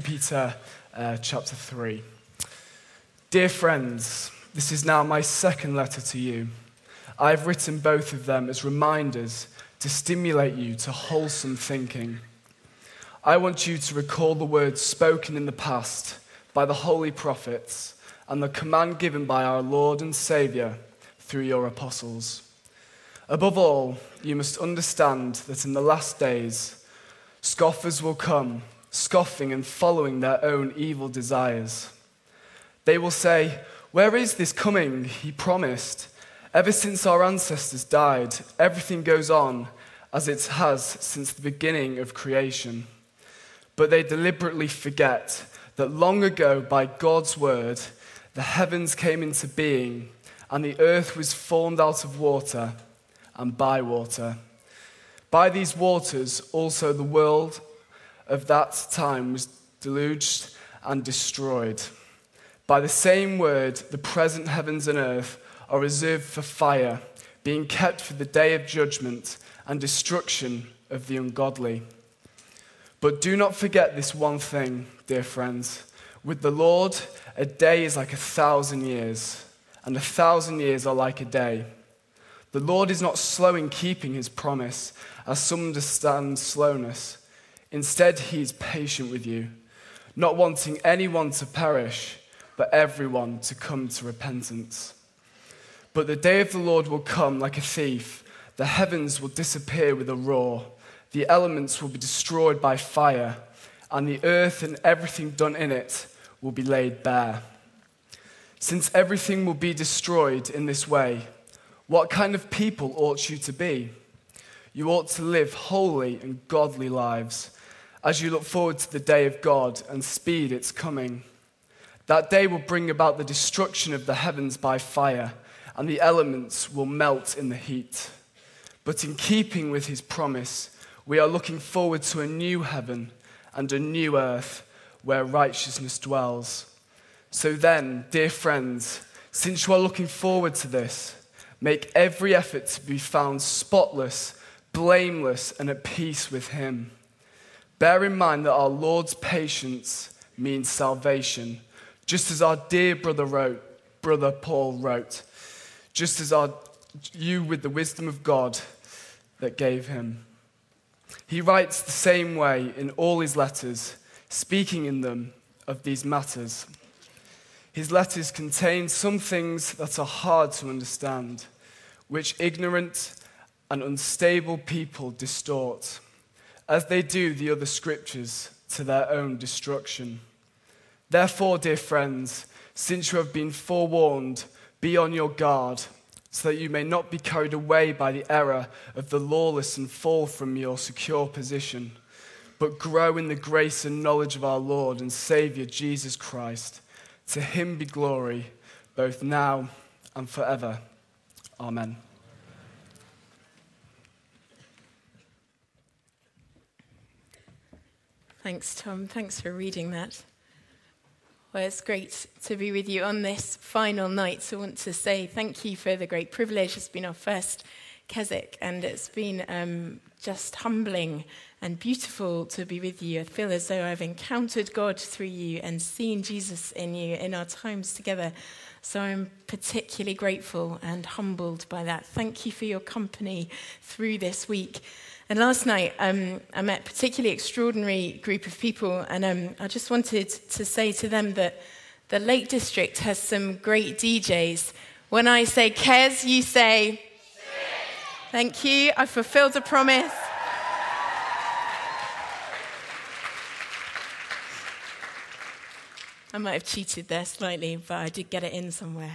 Peter chapter 3. Dear friends, this is now my second letter to you. I have written both of them as reminders to stimulate you to wholesome thinking. I want you to recall the words spoken in the past by the holy prophets and the command given by our Lord and Saviour through your apostles. Above all, you must understand that in the last days, scoffers will come, scoffing and following their own evil desires. They will say, "Where is this coming he promised? Ever since our ancestors died, everything goes on as it has since the beginning of creation." But they deliberately forget that long ago, by God's word, the heavens came into being, and the earth was formed out of water and by water. By these waters also the world of that time was deluged and destroyed. By the same word, the present heavens and earth are reserved for fire, being kept for the day of judgment and destruction of the ungodly. But do not forget this one thing, dear friends. With the Lord, a day is like 1,000 years, and 1,000 years are like a day. The Lord is not slow in keeping his promise, as some understand slowness. Instead, he is patient with you, not wanting anyone to perish, but everyone to come to repentance. But the day of the Lord will come like a thief. The heavens will disappear with a roar. The elements will be destroyed by fire, and the earth and everything done in it will be laid bare. Since everything will be destroyed in this way, what kind of people ought you to be? You ought to live holy and godly lives as you look forward to the day of God and speed its coming. That day will bring about the destruction of the heavens by fire, and the elements will melt in the heat. But in keeping with his promise, we are looking forward to a new heaven and a new earth where righteousness dwells. So then, dear friends, since you are looking forward to this, make every effort to be found spotless, blameless, and at peace with him. Bear in mind that our Lord's patience means salvation, just as our dear brother Paul wrote, just as you with the wisdom of God that gave him. He writes the same way in all his letters, speaking in them of these matters. His letters contain some things that are hard to understand, which ignorant and unstable people distort, as they do the other scriptures to their own destruction. Therefore, dear friends, since you have been forewarned, be on your guard, so that you may not be carried away by the error of the lawless and fall from your secure position, but grow in the grace and knowledge of our Lord and Savior Jesus Christ. To him be glory, both now and forever. Amen. Thanks, Tom. Thanks for reading that. Well, it's great to be with you on this final night. So I want to say thank you for the great privilege. It's been our first Keswick, and it's been just humbling and beautiful to be with you. I feel as though I've encountered God through you and seen Jesus in you in our times together. So I'm particularly grateful and humbled by that. Thank you for your company through this week. And last night, I met a particularly extraordinary group of people, and I just wanted to say to them that the Lake District has some great DJs. When I say Kes, you say, thank you, I fulfilled a promise. I might have cheated there slightly, but I did get it in somewhere.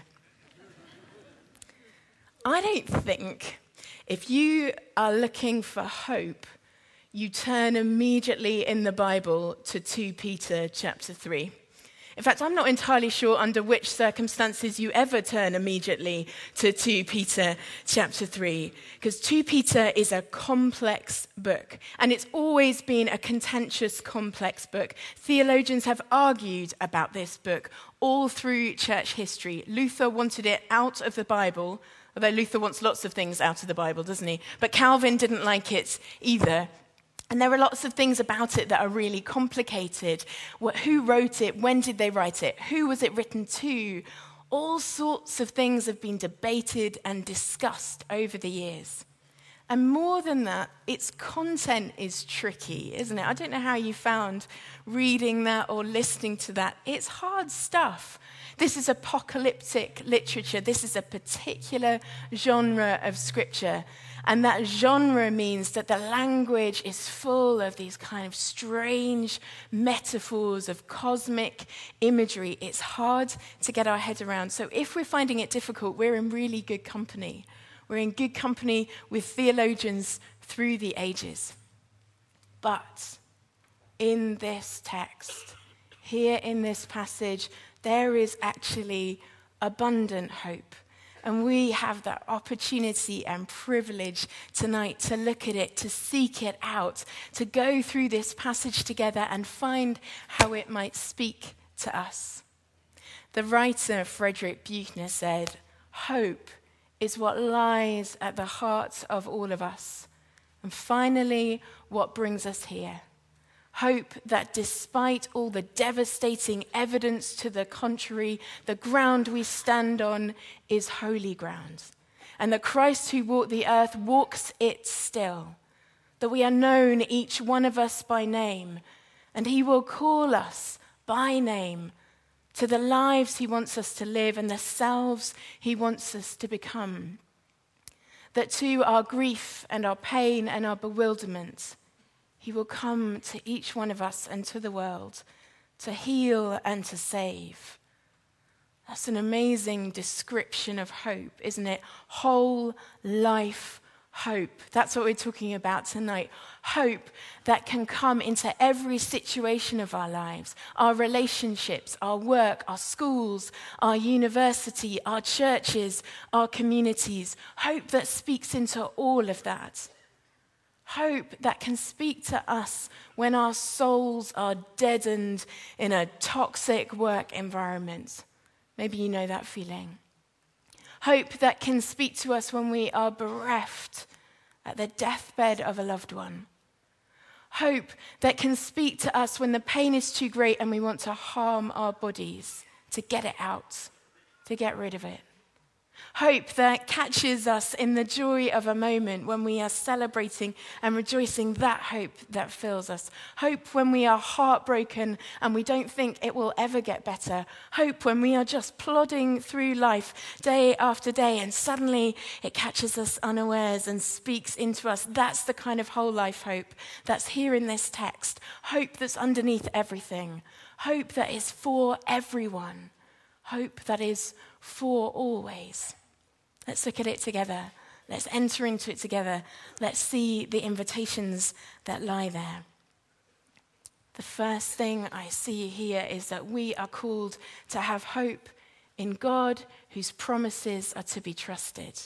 I don't think if you are looking for hope, you turn immediately in the Bible to 2 Peter chapter 3. In fact, I'm not entirely sure under which circumstances you ever turn immediately to 2 Peter chapter 3, because 2 Peter is a complex book, and it's always been a contentious, complex book. Theologians have argued about this book all through church history. Luther wanted it out of the Bible, although Luther wants lots of things out of the Bible, doesn't he? But Calvin didn't like it either. And there are lots of things about it that are really complicated. Who wrote it? When did they write it? Who was it written to? All sorts of things have been debated and discussed over the years. And more than that, its content is tricky, isn't it? I don't know how you found reading that or listening to that. It's hard stuff. This is apocalyptic literature. This is a particular genre of scripture. And that genre means that the language is full of these kind of strange metaphors of cosmic imagery. It's hard to get our head around. So if we're finding it difficult, we're in really good company. We're in good company with theologians through the ages. But in this text, here in this passage, there is actually abundant hope. And we have that opportunity and privilege tonight to look at it, to seek it out, to go through this passage together and find how it might speak to us. The writer Frederick Buechner said, "Hope is what lies at the heart of all of us. And finally, what brings us here. Hope that despite all the devastating evidence to the contrary, the ground we stand on is holy ground. And that Christ who walked the earth walks it still. That we are known, each one of us, by name. And he will call us by name to the lives he wants us to live and the selves he wants us to become. That to our grief and our pain and our bewilderment, he will come to each one of us and to the world to heal and to save." That's an amazing description of hope, isn't it? Whole life hope. That's what we're talking about tonight. Hope that can come into every situation of our lives, our relationships, our work, our schools, our university, our churches, our communities. Hope that speaks into all of that. Hope that can speak to us when our souls are deadened in a toxic work environment. Maybe you know that feeling. Hope that can speak to us when we are bereft at the deathbed of a loved one. Hope that can speak to us when the pain is too great and we want to harm our bodies, to get it out, to get rid of it. Hope that catches us in the joy of a moment when we are celebrating and rejoicing, that hope that fills us. Hope when we are heartbroken and we don't think it will ever get better. Hope when we are just plodding through life day after day and suddenly it catches us unawares and speaks into us. That's the kind of whole life hope that's here in this text. Hope that's underneath everything. Hope that is for everyone. Hope that is for always. Let's look at it together. Let's enter into it together. Let's see the invitations that lie there. The first thing I see here is that we are called to have hope in God, whose promises are to be trusted.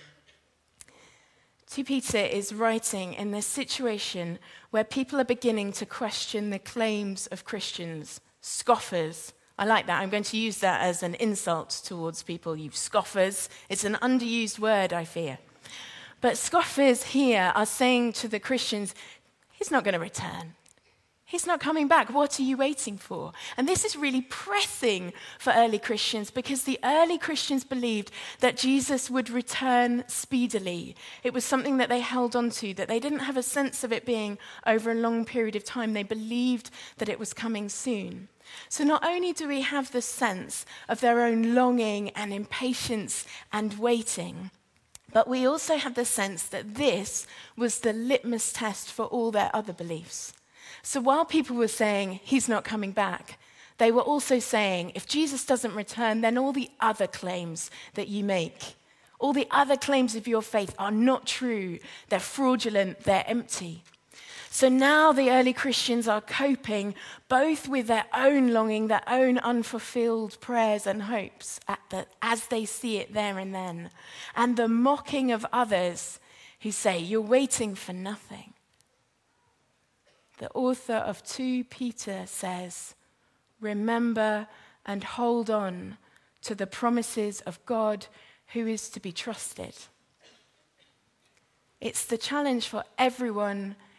2 Peter is writing in this situation where people are beginning to question the claims of Christians, scoffers. I like that. I'm going to use that as an insult towards people, you scoffers. It's an underused word, I fear. But scoffers here are saying to the Christians, he's not going to return. He's not coming back. What are you waiting for? And this is really pressing for early Christians because the early Christians believed that Jesus would return speedily. It was something that they held on to, that they didn't have a sense of it being over a long period of time. They believed that it was coming soon. So not only do we have the sense of their own longing and impatience and waiting, but we also have the sense that this was the litmus test for all their other beliefs. So while people were saying, he's not coming back, they were also saying, if Jesus doesn't return, then all the other claims that you make, all the other claims of your faith are not true, they're fraudulent, they're empty. So now the early Christians are coping both with their own longing, their own unfulfilled prayers and hopes as they see it there and then, and the mocking of others who say, you're waiting for nothing. The author of 2 Peter says, remember and hold on to the promises of God who is to be trusted. It's the challenge for everyone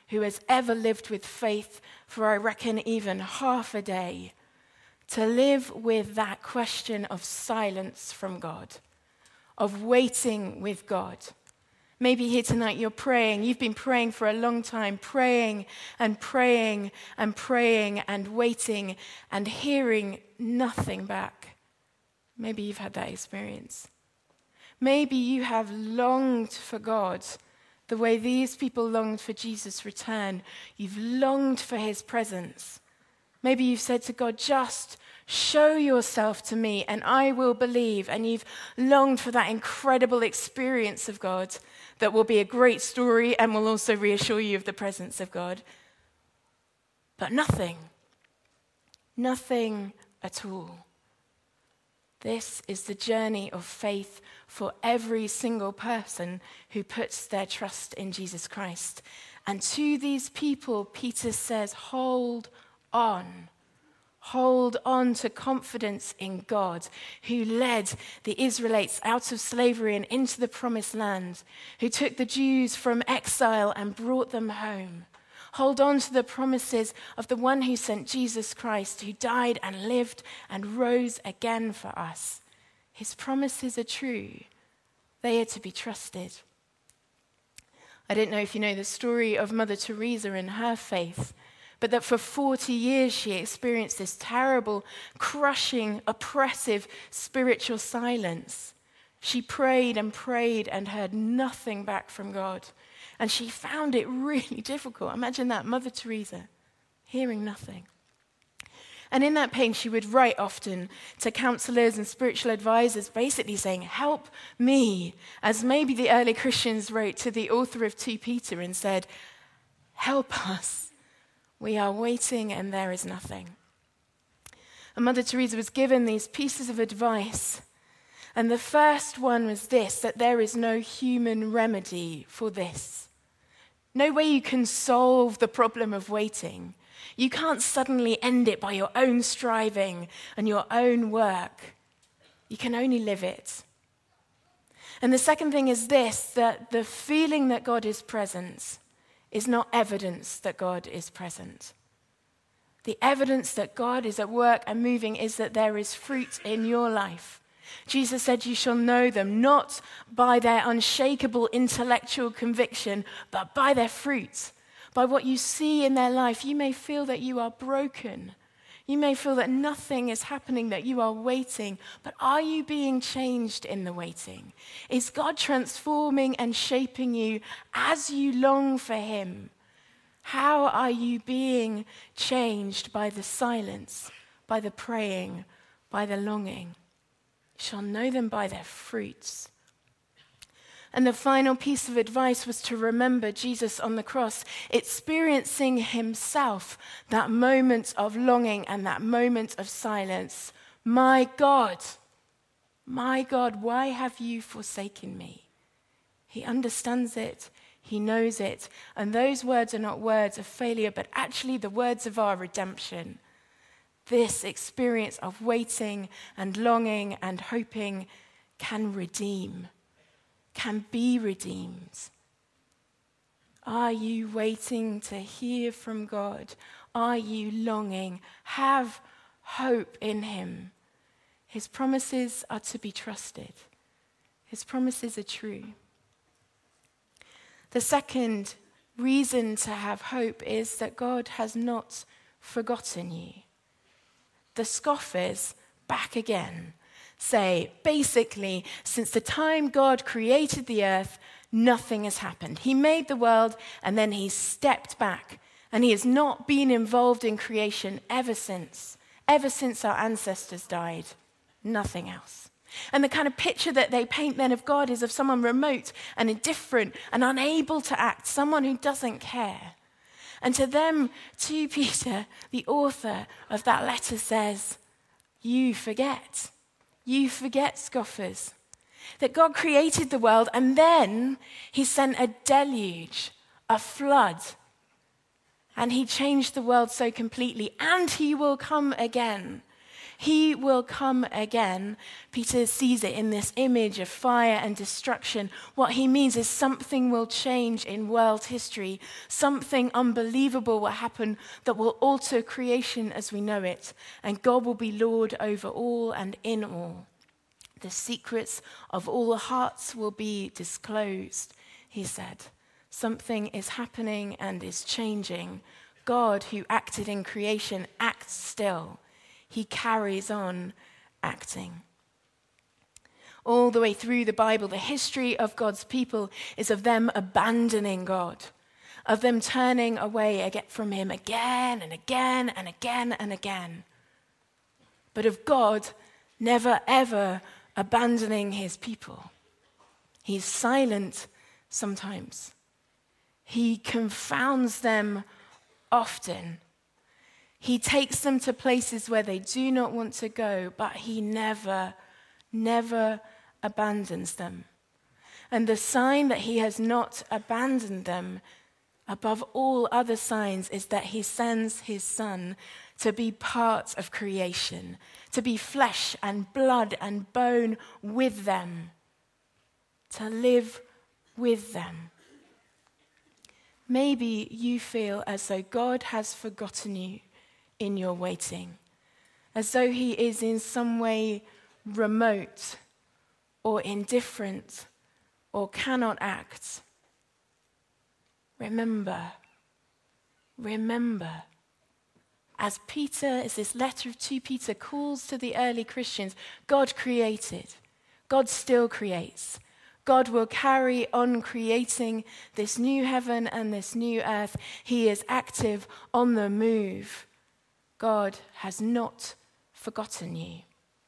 who has ever lived with faith for, I reckon, even half a day, to live with that question of silence from God, of waiting with God. Maybe here tonight you're praying. You've been praying for a long time, praying and praying and praying and waiting and hearing nothing back. Maybe you've had that experience. Maybe you have longed for God the way these people longed for Jesus' return. You've longed for his presence. Maybe you've said to God, just show yourself to me and I will believe. And you've longed for that incredible experience of God that will be a great story and will also reassure you of the presence of God. But nothing at all. This is the journey of faith for every single person who puts their trust in Jesus Christ. And to these people, Peter says, hold on. Hold on to confidence in God, who led the Israelites out of slavery and into the promised land, who took the Jews from exile and brought them home. Hold on to the promises of the one who sent Jesus Christ, who died and lived and rose again for us. His promises are true. They are to be trusted. I don't know if you know the story of Mother Teresa and her faith, but that for 40 years she experienced this terrible, crushing, oppressive spiritual silence. She prayed and prayed and heard nothing back from God. And she found it really difficult. Imagine that, Mother Teresa, hearing nothing. And in that pain, she would write often to counselors and spiritual advisors, basically saying, help me, as maybe the early Christians wrote to the author of 2 Peter and said, help us. We are waiting and there is nothing. And Mother Teresa was given these pieces of advice. And the first one was this, that there is no human remedy for this. No way you can solve the problem of waiting. You can't suddenly end it by your own striving and your own work. You can only live it. And the second thing is this, that the feeling that God is present is not evidence that God is present. The evidence that God is at work and moving is that there is fruit in your life. Jesus said, you shall know them not by their unshakable intellectual conviction, but by their fruit. By what you see in their life, you may feel that you are broken. You may feel that nothing is happening, that you are waiting. But are you being changed in the waiting? Is God transforming and shaping you as you long for him? How are you being changed by the silence, by the praying, by the longing? You shall know them by their fruits. And the final piece of advice was to remember Jesus on the cross, experiencing himself that moment of longing and that moment of silence. My God, why have you forsaken me? He understands it. He knows it. And those words are not words of failure, but actually the words of our redemption. This experience of waiting and longing and hoping can redeem. Can be redeemed. Are you waiting to hear from God? Are you longing? Have hope in him. His promises are to be trusted. His promises are true. The second reason to have hope is that God has not forgotten you. The scoffers, back again, say, basically, since the time God created the earth, nothing has happened. He made the world and then he stepped back. And he has not been involved in creation ever since our ancestors died. Nothing else. And the kind of picture that they paint then of God is of someone remote and indifferent and unable to act, someone who doesn't care. And to them, to Peter, the author of that letter says, you forget. You forget, scoffers, that God created the world and then he sent a deluge, a flood. And he changed the world so completely, and he will come again. He will come again. Peter sees it in this image of fire and destruction. What he means is something will change in world history. Something unbelievable will happen that will alter creation as we know it. And God will be Lord over all and in all. The secrets of all hearts will be disclosed, he said. Something is happening and is changing. God, who acted in creation, acts still. He carries on acting. All the way through the Bible, the history of God's people is of them abandoning God, of them turning away from him again and again and again and again. But of God never ever abandoning his people. He's silent sometimes. He confounds them often. He takes them to places where they do not want to go, but he never abandons them. And the sign that he has not abandoned them, above all other signs, is that he sends his Son to be part of creation, to be flesh and blood and bone with them, to live with them. Maybe you feel as though God has forgotten you in your waiting, as though he is in some way remote or indifferent or cannot act. Remember, as this letter of 2 Peter calls to the early Christians, God created. God still creates. God will carry on creating this new heaven and this new earth. He is active, on the move. God has not forgotten you.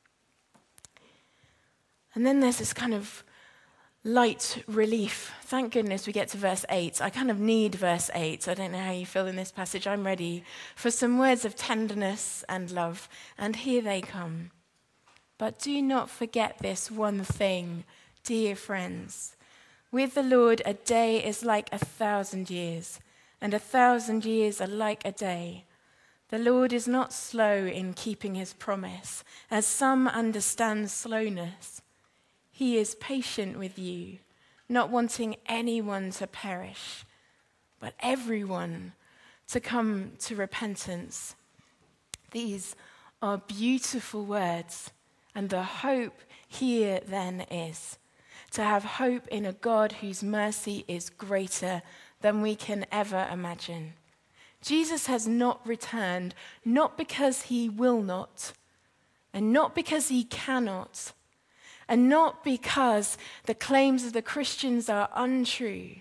And then there's this kind of light relief. Thank goodness we get to verse 8. I kind of need verse 8. I don't know how you feel in this passage. I'm ready for some words of tenderness and love. And here they come. But do not forget this one thing, dear friends. With the Lord, a day is like 1,000 years, and 1,000 years are like a day. The Lord is not slow in keeping his promise, as some understand slowness. He is patient with you, not wanting anyone to perish, but everyone to come to repentance. These are beautiful words, and the hope here then is to have hope in a God whose mercy is greater than we can ever imagine. Jesus has not returned, not because he will not, and not because he cannot, and not because the claims of the Christians are untrue,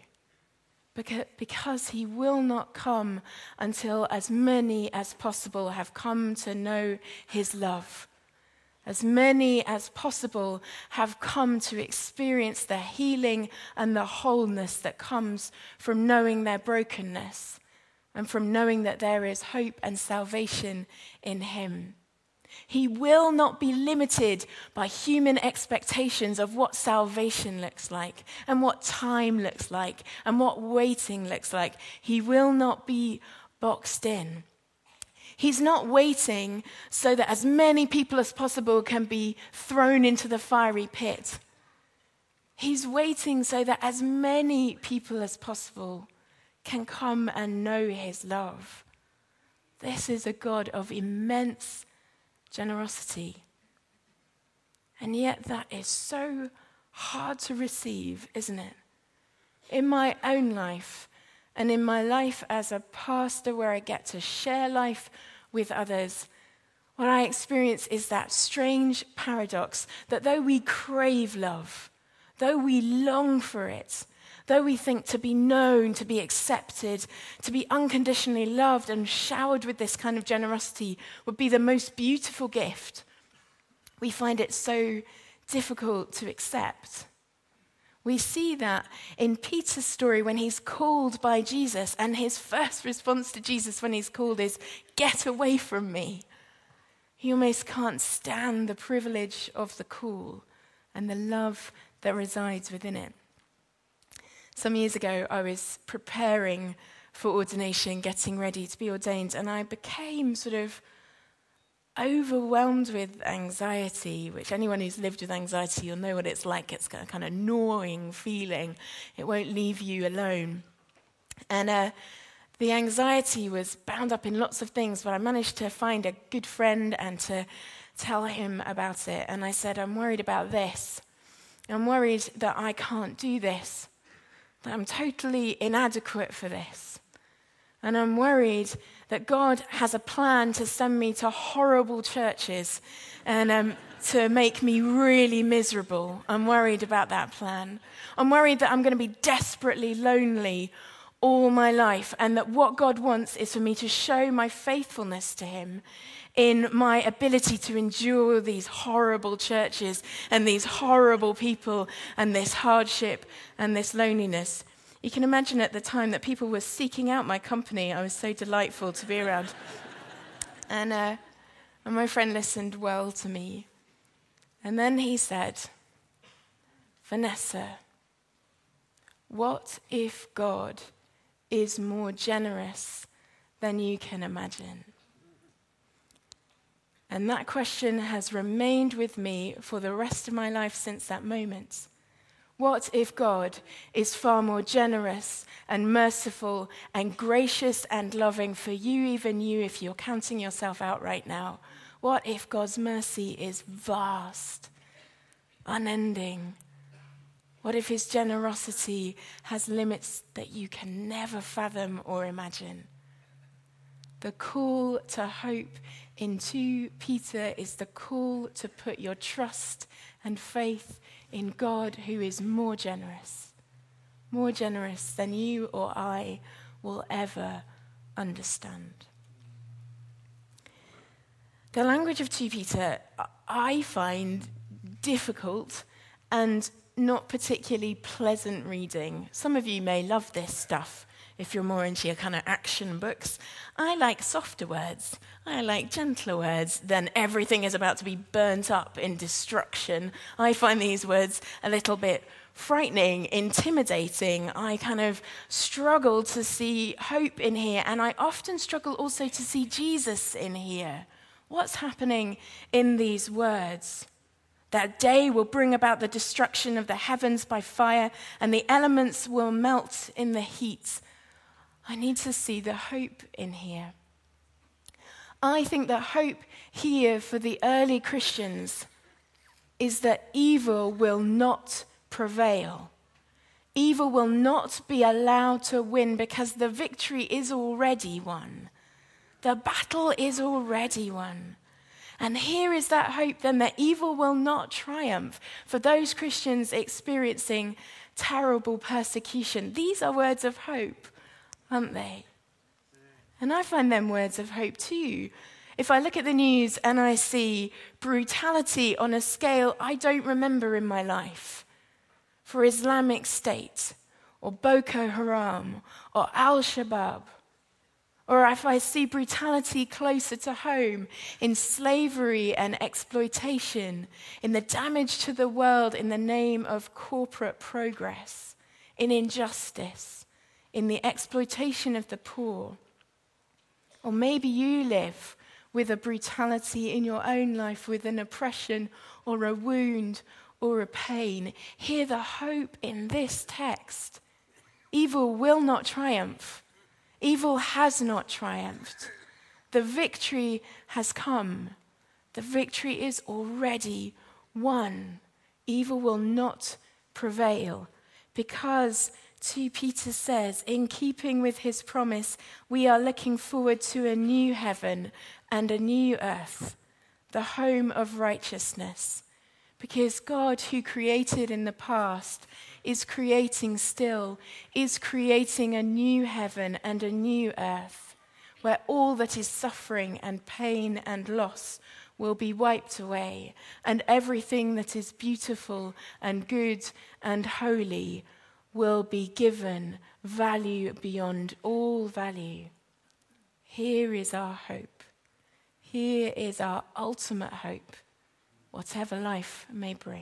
because he will not come until as many as possible have come to know his love. As many as possible have come to experience the healing and the wholeness that comes from knowing their brokenness and from knowing that there is hope and salvation in him. He will not be limited by human expectations of what salvation looks like and what time looks like and what waiting looks like. He will not be boxed in. He's not waiting so that as many people as possible can be thrown into the fiery pit. He's waiting so that as many people as possible can come and know his love. This is a God of immense generosity. And yet that is so hard to receive, isn't it? In my own life and in my life as a pastor where I get to share life with others, what I experience is that strange paradox that though we crave love, though we long for it, though we think to be known, to be accepted, to be unconditionally loved and showered with this kind of generosity would be the most beautiful gift, we find it so difficult to accept. We see that in Peter's story when he's called by Jesus, and his first response to Jesus when he's called is, "Get away from me." He almost can't stand the privilege of the call and the love that resides within it. Some years ago, I was preparing for ordination, getting ready to be ordained, and I became sort of overwhelmed with anxiety, which anyone who's lived with anxiety, you'll know what it's like. It's a kind of gnawing feeling. It won't leave you alone. And the anxiety was bound up in lots of things, but I managed to find a good friend and to tell him about it. And I said, I'm worried about this. I'm worried that I can't do this, that I'm totally inadequate for this. And I'm worried that God has a plan to send me to horrible churches and to make me really miserable. I'm worried about that plan. I'm worried that I'm going to be desperately lonely all my life, and that what God wants is for me to show my faithfulness to him in my ability to endure these horrible churches and these horrible people and this hardship and this loneliness. You can imagine at the time that people were seeking out my company. I was so delightful to be around. And my friend listened well to me. And then he said, Vanessa, what if God is more generous than you can imagine? And that question has remained with me for the rest of my life since that moment. What if God is far more generous and merciful and gracious and loving for you, even you, if you're counting yourself out right now? What if God's mercy is vast, unending? What if his generosity has limits that you can never fathom or imagine? The call to hope in 2 Peter is the call to put your trust and faith in God, who is more generous than you or I will ever understand. The language of 2 Peter I find difficult and not particularly pleasant reading. Some of you may love this stuff if you're more into your kind of action books. I like softer words. I like gentler words than everything is about to be burnt up in destruction. I find these words a little bit frightening, intimidating. I kind of struggle to see hope in here, and I often struggle also to see Jesus in here. What's happening in these words? That day will bring about the destruction of the heavens by fire, and the elements will melt in the heat. I need to see the hope in here. I think that hope here for the early Christians is that evil will not prevail. Evil will not be allowed to win because the victory is already won. The battle is already won. And here is that hope then that evil will not triumph for those Christians experiencing terrible persecution. These are words of hope, aren't they? And I find them words of hope too. If I look at the news and I see brutality on a scale I don't remember in my life for Islamic State or Boko Haram or Al-Shabaab, or if I see brutality closer to home in slavery and exploitation, in the damage to the world in the name of corporate progress, in injustice, in the exploitation of the poor. Or maybe you live with a brutality in your own life, with an oppression or a wound or a pain. Hear the hope in this text. Evil will not triumph. Evil has not triumphed. The victory has come. The victory is already won. Evil will not prevail because 2 Peter says, in keeping with his promise, we are looking forward to a new heaven and a new earth, the home of righteousness. Because God, who created in the past, is creating still, is creating a new heaven and a new earth, where all that is suffering and pain and loss will be wiped away, and everything that is beautiful and good and holy will be given value beyond all value. Here is our hope. Here is our ultimate hope, whatever life may bring.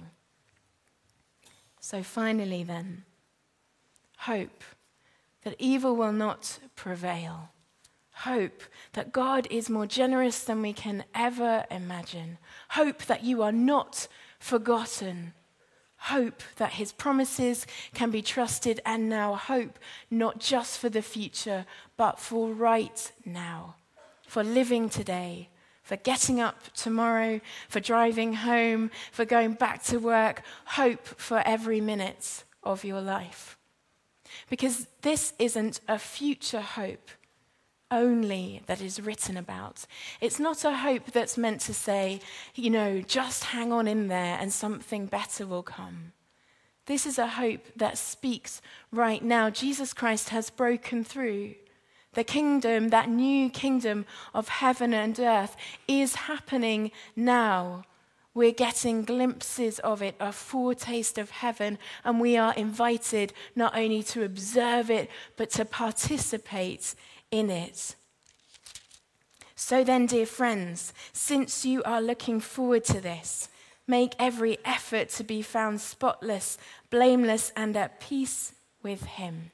So finally then, hope that evil will not prevail. Hope that God is more generous than we can ever imagine. Hope that you are not forgotten. Hope that his promises can be trusted, and now hope not just for the future, but for right now, for living today, for getting up tomorrow, for driving home, for going back to work. Hope for every minute of your life. Because this isn't a future hope only that is written about. It's not a hope that's meant to say, just hang on in there and something better will come. This is a hope that speaks right now. Jesus Christ has broken through. The kingdom, that new kingdom of heaven and earth, is happening now. We're getting glimpses of it, a foretaste of heaven, and we are invited not only to observe it, but to participate in it. So then, dear friends, since you are looking forward to this, make every effort to be found spotless, blameless, and at peace with him.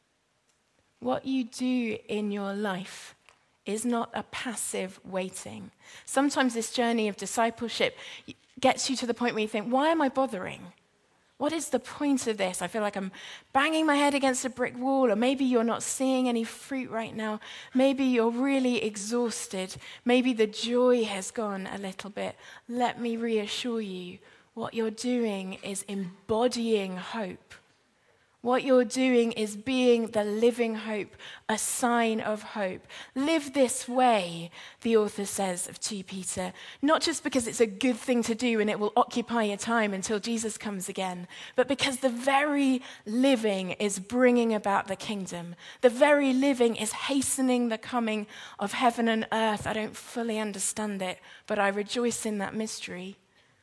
What you do in your life is not a passive waiting. Sometimes this journey of discipleship gets you to the point where you think, why am I bothering? What is the point of this? I feel like I'm banging my head against a brick wall, or maybe you're not seeing any fruit right now. Maybe you're really exhausted. Maybe the joy has gone a little bit. Let me reassure you, what you're doing is embodying hope. What you're doing is being the living hope, a sign of hope. Live this way, the author says of 2 Peter, not just because it's a good thing to do and it will occupy your time until Jesus comes again, but because the very living is bringing about the kingdom. The very living is hastening the coming of heaven and earth. I don't fully understand it, but I rejoice in that mystery.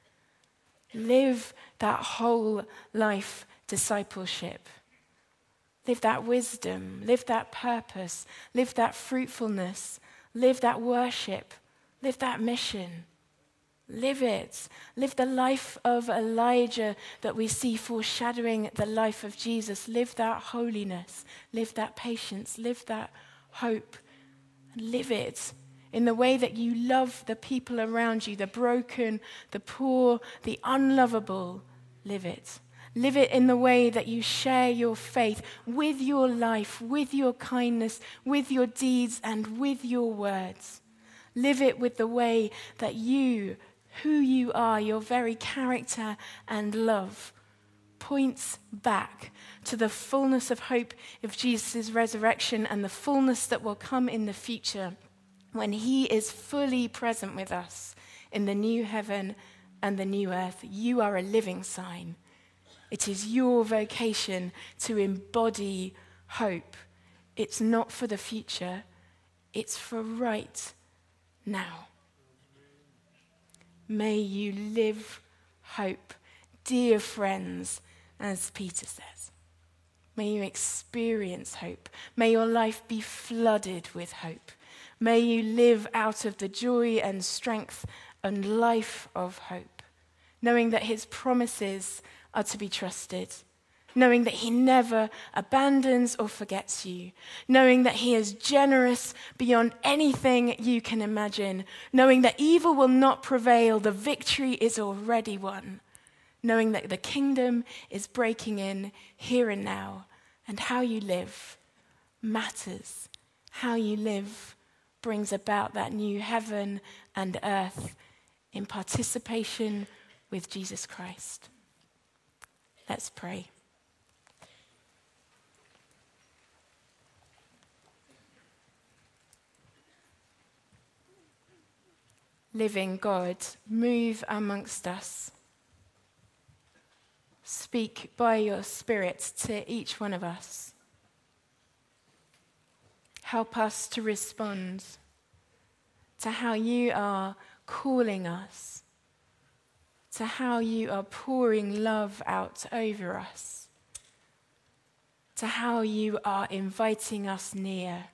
Live that whole life discipleship. Live that wisdom, live that purpose, live that fruitfulness, live that worship, live that mission. Live it. Live the life of Elijah that we see foreshadowing the life of Jesus. Live that holiness, live that patience, live that hope. Live it in the way that you love the people around you, the broken, the poor, the unlovable. Live it. Live it in the way that you share your faith with your life, with your kindness, with your deeds, and with your words. Live it with the way that you, who you are, your very character and love, points back to the fullness of hope of Jesus' resurrection and the fullness that will come in the future when he is fully present with us in the new heaven and the new earth. You are a living sign. It is your vocation to embody hope. It's not for the future, it's for right now. May you live hope, dear friends, as Peter says. May you experience hope. May your life be flooded with hope. May you live out of the joy and strength and life of hope, knowing that his promises are to be trusted, knowing that he never abandons or forgets you, knowing that he is generous beyond anything you can imagine, knowing that evil will not prevail, the victory is already won, knowing that the kingdom is breaking in here and now, and how you live matters. How you live brings about that new heaven and earth in participation with Jesus Christ. Let's pray. Living God, move amongst us. Speak by your Spirit to each one of us. Help us to respond to how you are calling us, to how you are pouring love out over us, to how you are inviting us near.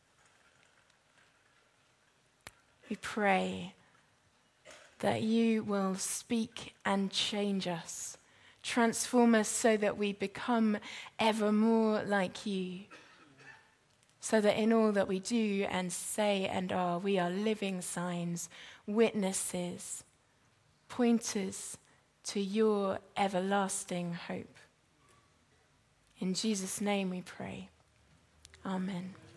We pray that you will speak and change us, transform us so that we become ever more like you. so that in all that we do and say and are, we are living signs, witnesses, pointers to your everlasting hope. In Jesus' name we pray. Amen.